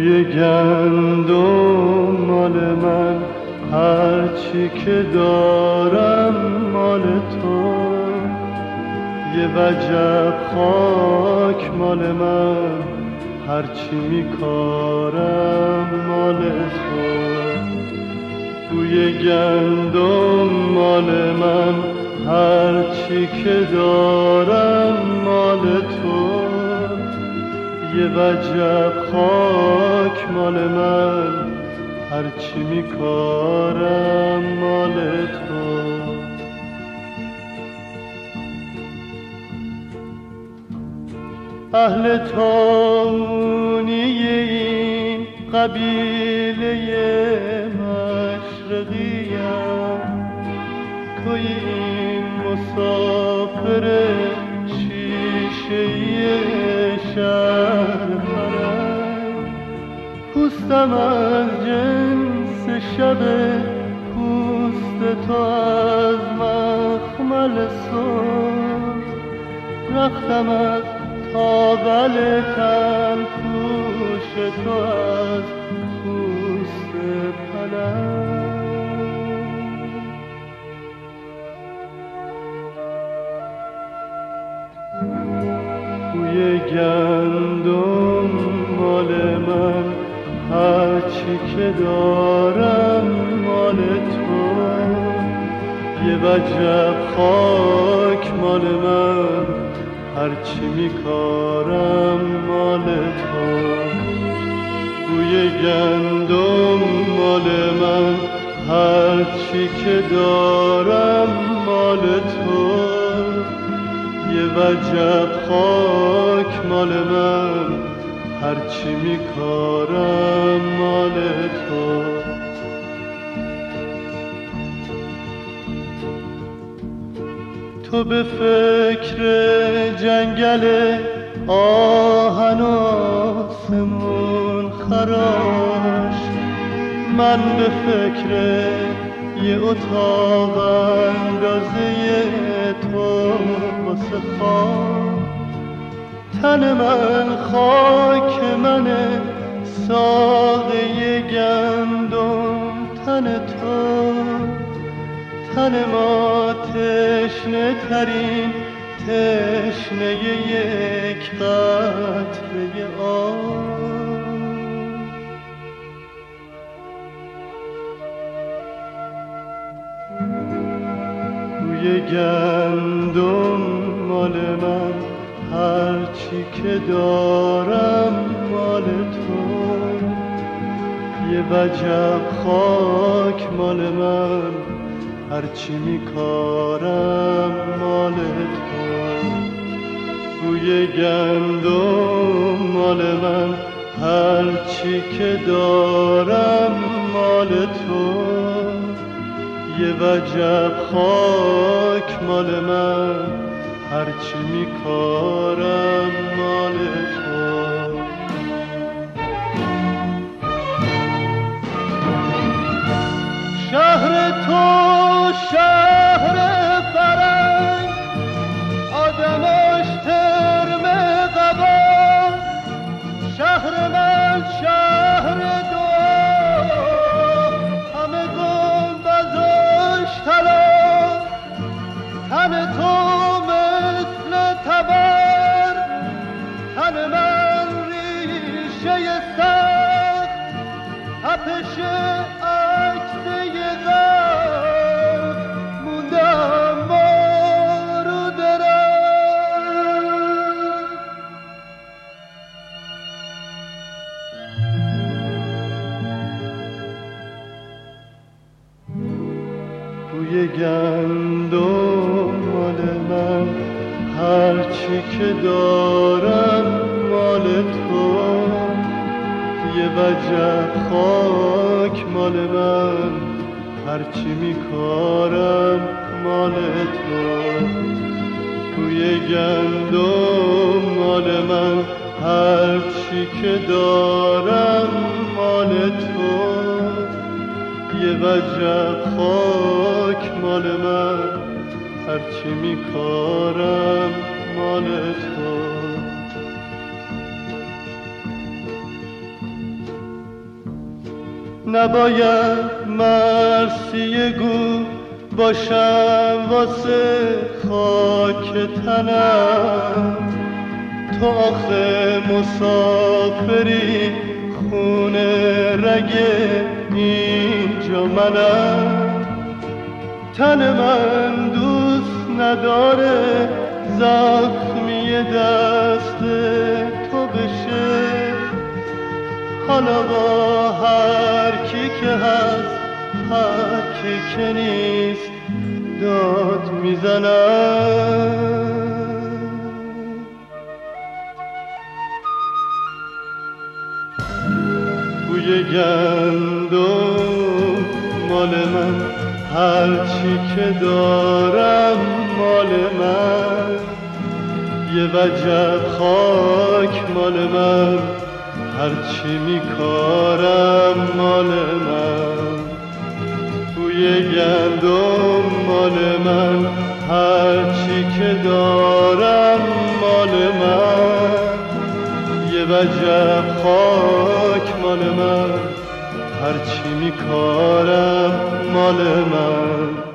بوی گندم مال من، هرچی که دارم مال تو. یه وجب خاک مال من، هرچی میکارم مال تو. بوی گندم مال من، هرچی که دارم مال تو. یه وجب خاک مال من، هرچی میکارم مال تو. اهل تاونی این قبیله مشرقیم، توی این مسافر شیشه‌ای شهر منم. پوستم از جنس شب پوست تو، از مخمل سرخ. رختم از تاول تن پوش تو، از پوست پلنگ. بوی گندم مال من، هرچی که دارم مال تو. یه وجب خاک مال من، هرچی میکارم مال تو. بوی گندم مال من، هرچی که دارم مال تو. یه وجب خاک مال من، هرچی میکارم مال تو. تو به فکر جنگل آهن و آسمون خراش، من به فکر یه اتاق اندازه تو واسه خواب. تن من خاک منه، ساقه گندم تن تو. تن ما تشنه ترین تشنه یک قطره آب. بوی گندم مال من، هرچی که دارم مال تو. یه وجب خاک مال من، هرچی میکارم مال تو. بوی گندم مال من، هرچی که دارم مال تو. یه وجب خاک مال من، هرچی میکارم مال تو. شهر تو شهر فرنگ، آدمش ترم قبا. شهر من شهر دعا، همه گنبدش طلا. تن تو مثل تبر، تن من ریشه سخت. تپش عکس بوی گندم مال من، هرچی که دارم مال تو. یه وجب خاک مال من، هرچی میکارم مال تو. بوی گندم مال من، هرچی که دارم مال تو. یه وجب خاک مال من، هرچی میکارم مال تو. نباید مرثیه گو باشم واسه خاک تنم. تو آخه مسافری خونه رگ اینجا منم. تن من دوست نداره زخمی دست تو بشه. حالا با هر کی که هست هر کی که نیست داد میزنم. بوی گندم مال من، هرچی که دارم مال من. یه وجب خاک مال من، هرچی میکارم مال من. بوی گندم مال من، هرچی که دارم مال من. یه وجب خاک مال من، هرچی میکارم مال من.